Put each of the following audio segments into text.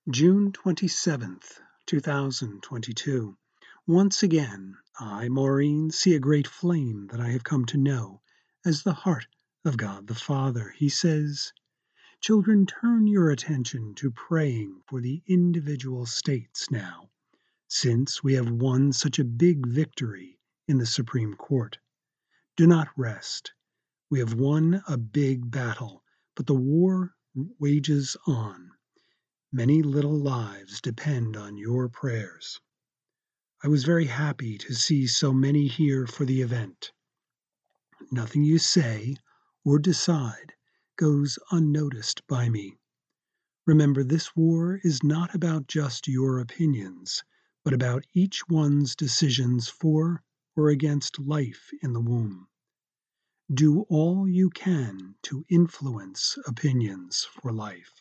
June 27th, 2022. Once again, I, Maureen, see a great flame that I have come to know as the heart of God the Father. He says, "Children, turn your attention to praying for the individual states now, since we have won such a big victory in the Supreme Court. Do not rest. We have won a big battle, but the war wages on. Many little lives depend on your prayers." I was very happy to see so many here for the event. Nothing you say or decide goes unnoticed by me. Remember, this war is not about just your opinions, but about each one's decisions for or against life in the womb. Do all you can to influence opinions for life.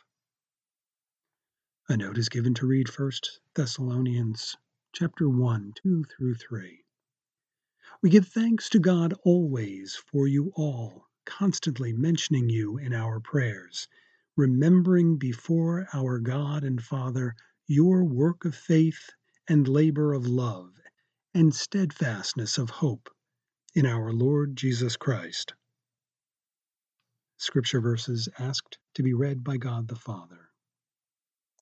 A note is given to read 1 Thessalonians chapter 1, 2 through 3. We give thanks to God always for you all, constantly mentioning you in our prayers, remembering before our God and Father your work of faith and labor of love and steadfastness of hope in our Lord Jesus Christ. Scripture verses asked to be read by God the Father.